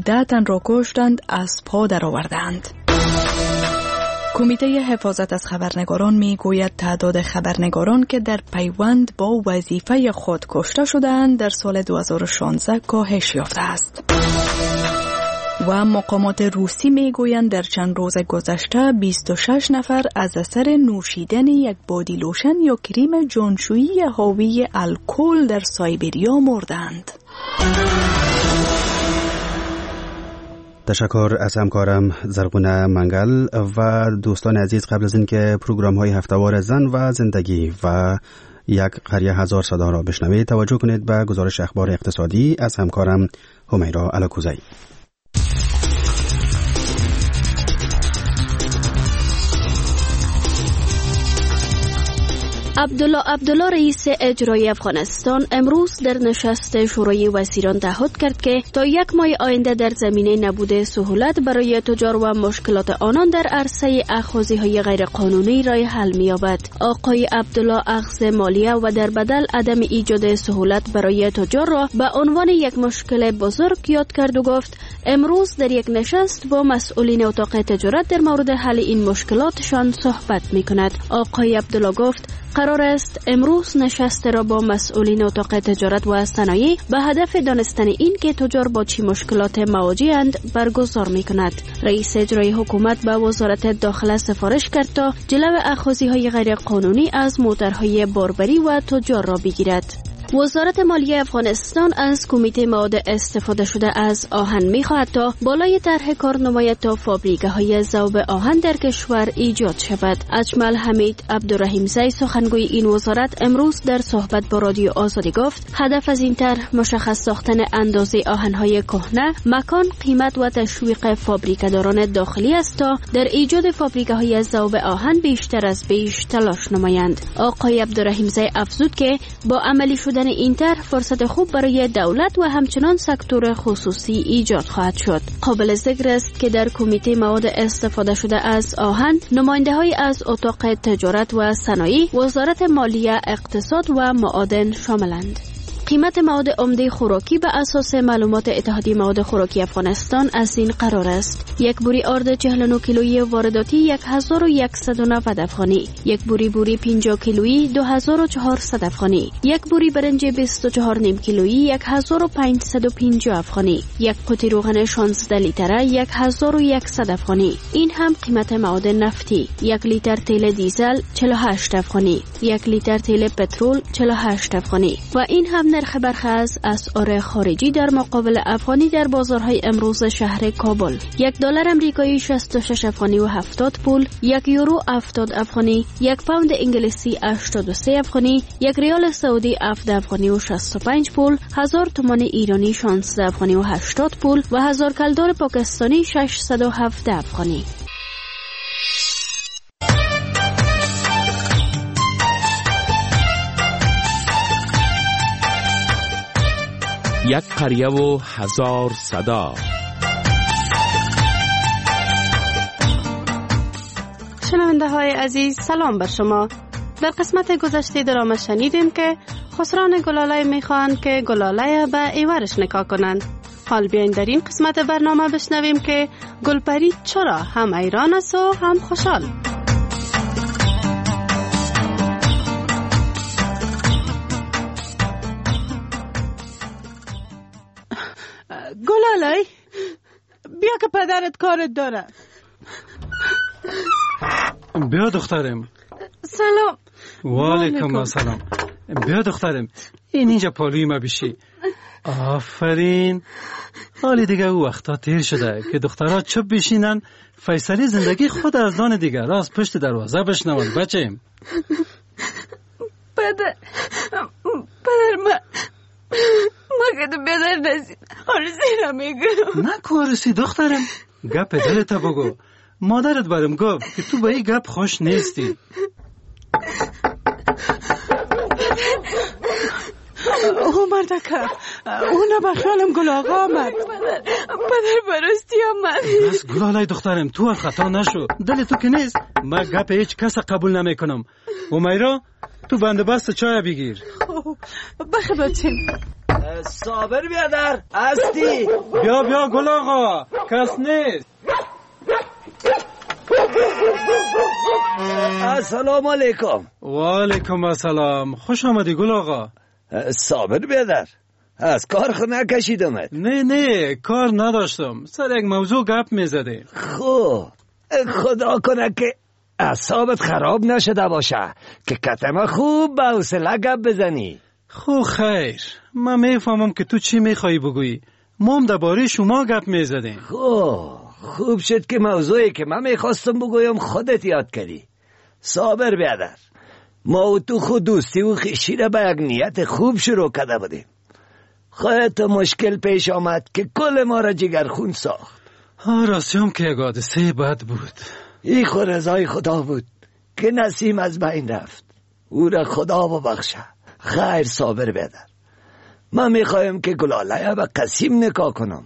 10 تن را کشتند، از پا درآوردند. کمیته حفاظت از خبرنگاران می گوید تعداد خبرنگاران که در پیوند با وظیفه خود کشته شدند در سال 2016 کاهش یافته است. و مقامات روسی می گویند در چند روز گذشته 26 نفر از اثر نوشیدن یک بادی لوشن یا کریم جانشویی حاوی الکل در سایبریا مردند. تشکر از همکارم زرغونه منگل. و دوستان عزیز، قبل از اینکه پروگرام های هفته‌وار زن و زندگی و یک قریه هزار صدا را بشنوید، توجه کنید به گزارش اخبار اقتصادی از همکارم همیرا الکوزی. عبدالله رئیس اجرایی افغانستان امروز در نشست شورای وزیران تعهد کرد که تا 1 ماه آینده در زمینه نبود سهولت برای تجار و مشکلات آنان در عرصه اخاذی‌های غیرقانونی راه حل می‌یابد. آقای عبدالله اخذ مالیه و در بدل عدم ایجاد سهولت برای تجار را به عنوان یک مشکل بزرگ یاد کرد و گفت امروز در یک نشست با مسئولین اتاق تجارت در مورد حل این مشکلاتشان صحبت می‌کند. آقای عبدالله گفت قرار است امروز نشست را با مسئولین اتاق تجارت و صنایع به هدف دانستن این که تجار با چه مشکلات مواجه‌اند برگزار می‌کند. رئیس اجرایی حکومت به وزارت داخله سفارش کرد تا جلو اخاذی‌های غیرقانونی از موترهای باربری و تجار را بگیرد. وزارت مالیه افغانستان از کمیته مواد استفاده شده از آهن می‌خواهد تا بالای طرح کار نماید تا فابریکه‌های ذوب آهن در کشور ایجاد شود. اجمل حمید عبدالرحیمزی سخنگوی این وزارت امروز در صحبت با رادیو آزادی گفت هدف از این طرح مشخص ساختن اندازه آهن‌های کهنه، مکان، قیمت و تشویق فابریکه‌داران داخلی است تا در ایجاد فابریکه‌های ذوب آهن بیشتر از پیش تلاش نمایند. آقای عبدالرحیمزی افزود که با عملی شدن این طرح فرصت خوب برای دولت و همچنان سکتور خصوصی ایجاد خواهد شد. قابل ذکر است که در کمیته مواد استفاده شده از آهن نماینده‌های از اتاق تجارت و صنایع، وزارت مالیه، اقتصاد و معادن شاملند. قیمت مواد عمده خوراکی به اساس معلومات اتحادیه مواد خوراکی افغانستان از این قرار است: یک بوری آرد 49 کیلویی وارداتی 1190 افغانی، یک بوری 50 کیلویی 2400 افغانی، یک بوری برنج 24 نیم کیلویی 1550 افغانی، یک قوطی روغن 16 لیتره 1100 افغانی. این هم قیمت مواد نفتی: 1 لیتر تیل دیزل 48 افغانی، 1 لیتر تیل پترول 48 افغانی. و این هم نرخ برخی از اسعار خارجی در مقابل افغانی در بازارهای امروز شهر کابل: $1 امریکایی 66 افغانی و 70 پول، 1 یورو 70 افغانی، 1 پوند انگلیسی 83 افغانی، 1 ریال سعودی 7 افغانی و 65 پول، 1000 تومان ایرانی 16 افغانی و 80 پول و 1000 کلدار پاکستانی 607 افغانی. یک قریه و هزار صدا. شنونده های عزیز، سلام بر شما. در قسمت گذشته درام شنیدیم که خسران گلاله میخوان که گلاله به ایورش نکاح کنند. حال بیاین در این قسمت برنامه بشنویم که گلپری چرا هم ایران است و هم خوشحال. گلاله، بیا که پدرت کارت داره. بیا دخترم. سلام. و علیکم السلام. بیا دخترم، این اینجا پالوی ما بشی. آفرین. حالی دیگه او وقتا تیر شده که دخترها چپ بشینن فیصله زندگی خود از دان دیگر را از پشت دروازه بشنون. بچه‌ام. پدر ما که پدر نسی آرسی را میگم. نه کارسی دخترم، گپ دلتا بگو. مادرت برم گفت که تو به این گپ خوش نیستی. او مردکه، اونا بخیالم گل آقا آمد. پدر براستی آمد. بس گلالای دخترم، تو خطا نشو. دل تو که نیست. من گپ هیچ کس قبول نمی کنم. امیرا تو بندوبست چای بگیر. خب بخیر بچین. صابر بیادر هستی؟ بیا گل آقا، کس نیست. السلام علیکم. و علیکم السلام. خوش آمدی گل آقا. صابر بیادر از کار خود نکشیدمت؟ نه کار نداشتم، سر یک موضوع گپ میزدیم. خب خدا کنه که اعصابت خراب نشده باشه که کتم خوب به حوصله گپ بزنی. خب خیر، من میفهمم که تو چی میخوایی بگویی. ما هم درباره شما گپ میزدیم. خوب شد که موضوعی که من میخواستم بگویم خودت یاد کردی. صابر بیادر، ما و تو خود دوستی و خویشی را به یک نیت خوب شروع کرده بودیم. خواهد مشکل پیش آمد که کل ما را جگرخون ساخت. راستی هم که یک حادثه بد بود. ای خود رضای خدا بود که نسیم از بین رفت. او را خدا ببخشه. خیر صابر بیادر، من میخوایم که گلاله به قسیم نکاح کنم.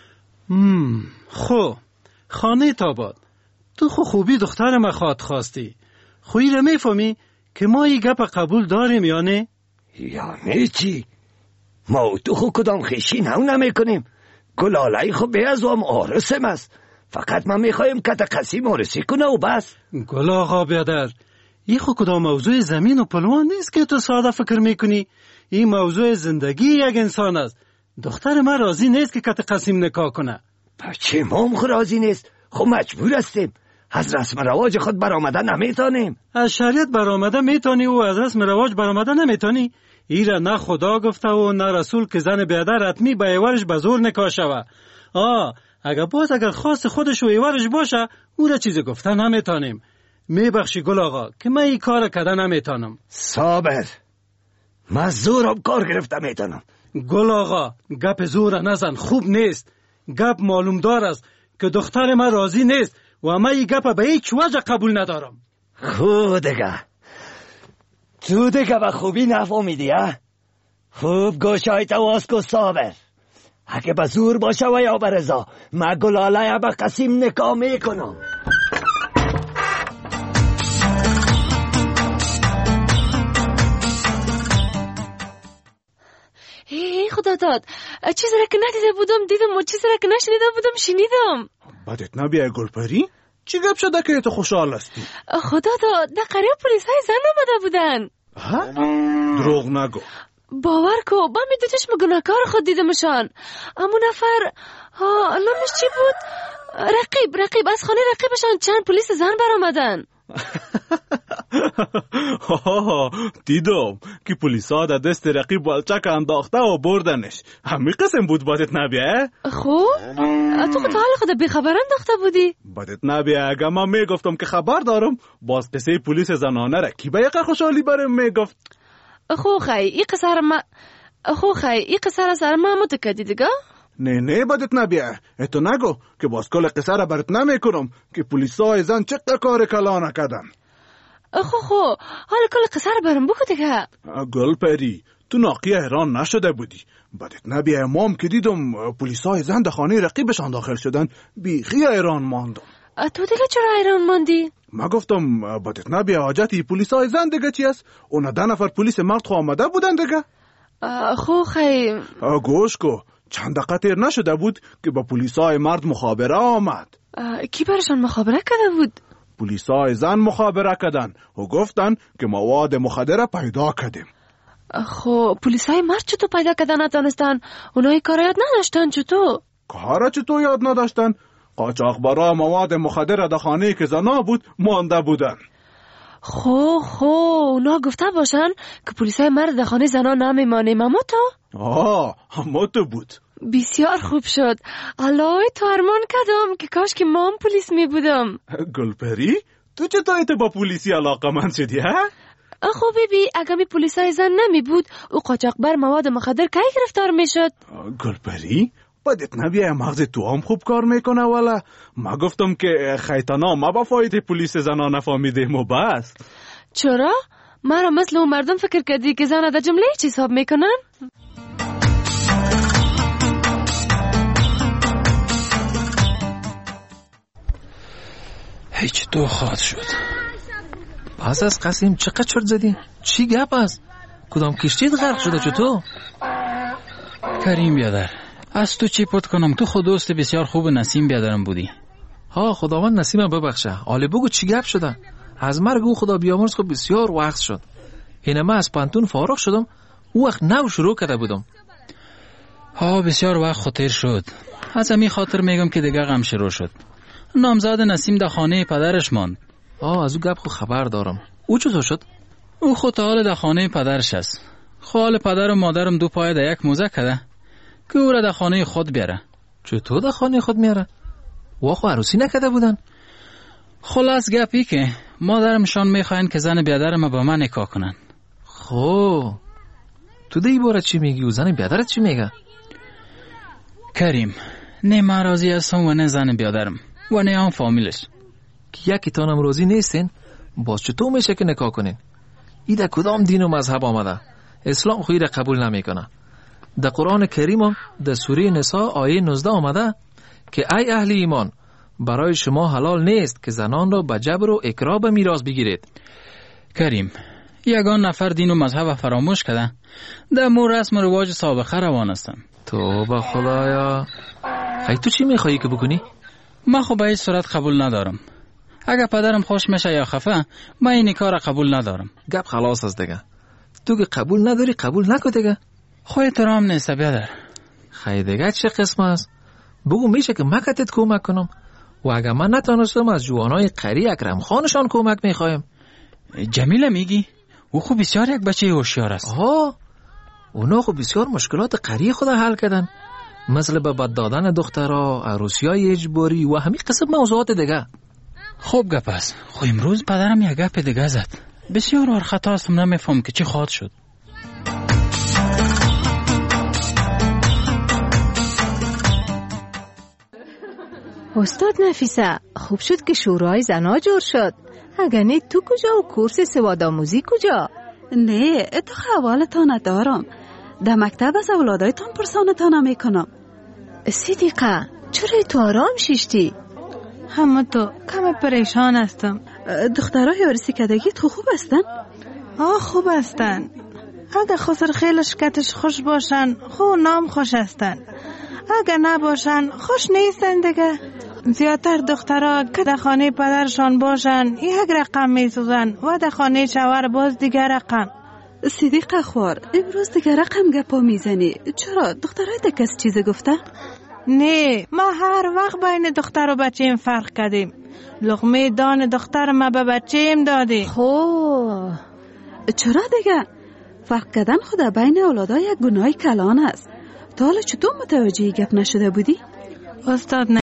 خو خانه تاباد، تو خوبی دختر ما خواستی. خویی را میفهمی که ما ای گپ قبول داریم یا نه؟ یعنی چی؟ ما و تو کدام خیشی نمی کنیم. گلاله خو به از هم آرسم است. فقط ما میخوایم که قسیم آرسی کنه و بس. گل آقا بیادر، ای خو کدام موضوع زمین و پلوان نیست که تو ساده فکر میکنی. این موضوع زندگی یک انسان است. دختر ما راضی نیست که قسیم نکاح کنه. بچه ما هم راضی نیست. خب مجبور هستیم. از رسم رواج خود برآمده نمیتونیم. از شریعت برآمده میتونی و از رسم رواج برآمده نمیتونی. ایره نه خدا گفته و نه رسول که زن بیادر حتمی به ایورش به زور نکاح شوه. اگر خواست خودش و ایورش باشه او را چیزی گفته نمیتونیم. میبخشی گل آقا که من این کار کده نمیتونم. صابر، من زورم کار گرفته میتونم. گل آقا گپ زور نزن، خوب نیست. گپ معلوم دار است که دختر من راضی نیست و من این گپ به هیچ وجه قبول ندارم. خوب دیگه تو دیگه به خوبی نفهمیدی ها؟ خوب گوشایت واز کو صابر. اگه به زور باشه و یا به رضا، من گلاله به قسیم نکاح میکنم. خدا داد، چیزی را که ندیده بودم دیدم و چیزی را که نشنیده بودم شنیدم. بدت نبیه گلپری؟ چی گپ شده که تو خوشحال هستی؟ خدا داد، در قریه پلیسای زن آمده بودن. دروغ نگو. باور کو، با می دو چشم گناهکار خود دیدمشان. اما نفر نامش چی بود؟ رقیب از خانه رقیبشان چند پلیس زن برآمدن. دیدم که پلیسا در دست رقیب بالچک انداخته و بردنش. همین قسم بود بدت نبیه؟ خوب؟ تو تا حال خود بیخبر انداخته بودی؟ بدت نبیه اگه من میگفتم که خبر دارم باز قصه پلیس زنانه را کی به یک خوشحالی برم میگفت. این قصه را سر ما متکدی دیگه؟ نه بدت نبیه. اتو نگو که باز کل قصه را برات نمیکنم که پلیسای زن چقدر کار کلانه کردن. حالا کل قصه را برام بگو دیگه. گلپری، تو ناقی حیران نشده بودی؟ بدت نبیه مام که دیدم پلیسای زن در خانه رقیبشان داخل شدن بیخی حیران ماندم. تو دیگه چرا حیران ماندی؟ ما گفتم بدت نبیه حاجتی پلیسای زن دیگه چی است؟ اونا 10 نفر پلیس مرد خو آمده بودن دیگه. گوش کو، چند دقیقه تیر نشده بود که با پلیسای مرد مخابره آمد. کی برشان مخابره کرده بود؟ پلیسای زن مخابره کردن و گفتن که مواد مخدر پیدا کردیم. پلیسای مرد چطور پیدا کردن نتانستن؟ اونایی کار یاد نداشتن چطور؟ کارا چطور یاد نداشتن؟ قاچاقبرا مواد مخدر در خانه که زنا بود مانده بودن. اونا گفته باشن که پلیسای مرد در خانه زنا نمیمانیم. اما تو بود. بسیار خوب شد. الله تو ارمان کردم که کاش که ما هم پلیس می بودم. گلپری تو چطور با پلیسی علاقه من شدی ها؟ بیبی اگه می پلیسای زن نمی بود او قاچاقبر مواد مخدر کی گرفتار می شد؟ گلپری بدت نبیه مغز تو هم خوب کار میکنه والا. ما گفتم که خیطانا ما با فایده پلیس زنا نفهمیدیم و بس. چرا؟ مرا مثل اون مردم فکر کردی که زن در جمله چی حساب میکنن؟ هیچ تو خواهد شد. پس از قسیم چقدر چرت زدی؟ چی گپ است؟ کدام کشتیت غرق شده چطور؟ کریم بیادر، از تو چی پت کنم؟ تو خود دوست بسیار خوب نسیم بیادرم بودی. ها خداوند نسیمم ببخشه. حالا بگو چی گپ شده؟ از مرگ او خدا بیامرز خب بسیار وقت شد. اینه من از پانتون فارغ شدم، او وقت نو شروع کرده بودم. ها بسیار وقت خاطر شد. از همین خاطر میگم که دیگه غم شروع شد. نامزاد نسیم در خانه پدرش ماند. از او گپ خو خبر دارم. او چطور شد؟ او خود حال در خانه پدرش است. حال پدر و مادرم دو پای در یک موزه کده که او را در خانه خود بیاره. چطور در خانه خود میاره؟ او خو عروسی نکرده بودن؟ خلاص گپی که مادرمشان میخواین که زن بیادرم با من نکاح کنن. خب تو ده ای باره چی میگی و زن بیادرت چی میگه؟ کریم، نه من راضی هستم و نه زن بیادرم و نه هم فامیلش. که یکی تانم راضی نیستین؟ باز چطور میشه که نکاح کنین؟ ای در کدام دین و مذهب آمده؟ اسلام خویی را قبول نمیکنه. در قرآن کریم هم در سوره نساء آیه 19 آمده که ای اهل ایمان، برای شما حلال نیست که زنان را به جبر و اکراه به میراث بگیرید. کریم، یگان نفر دین و مذهب فراموش کرده، در مور رسم و رواج سابقه روان هستن. توبه خدایا. خیلی تو چی میخوایی که بکنی؟ من خب به هیچ صورت قبول ندارم. اگر پدرم خوش میشه یا خفه، من این کار قبول ندارم. گپ خلاص است دیگه. تو که قبول نداری قبول نکن دیگه. خو احترام نیست بیادر. خیلی دیگه چه قسم است؟ بگو میشه که من کتت کمک کنم و اگر من نتانستم از جوانای قری اکرم خانشان کمک میخوایم. جمیله میگی؟ او خب بسیار یک بچه هوشیار است. اونا خب بسیار مشکلات قری خود حل کردن، مثل به بد دادن دخترها، عروسیای اجباری و همین قسم موضوعات دیگه. خوب گپ است. خو امروز پدرم یک گپ دیگه زد. بسیار ورخطا هستم، نمیفهم که چی خواهد شد. استاد نفیسه، خوب شد که شورای زنا جور شد. اگر نه تو کجا و کورس سوادآموزی کجا؟ نه تو حوالتان ندارم. در مکتب از اولادایتان پرسانتان میکنم. صدیقه، چرا تو آرام شیشتی؟ همه تو کم پریشان هستم. دخترای ورسی کدگی تو خوب هستن؟ خوب هستن. اگر خسر خیلی شکتش خوش باشن خو نام خوش هستن، اگر نباشن خوش نیستن دیگه. زیادتر دخترها که در خانه پدرشان باشن یک رقم میسوزن و در خانه شوهر باز دیگر رقم. صدیقه خوار، امروز دیگر رقم گپا میزنی. چرا؟ دخترهای ده کس چیزی گفته؟ نه، ما هر وقت بین دختر و بچیم فرق کردیم. لقمه دان دختر ما به بچیم دادی. چرا دیگه؟ فرق کردن خدا بین اولادها یک گناه کلان است. تا حالا چطور متوجه گپ نشده بودی؟ استاد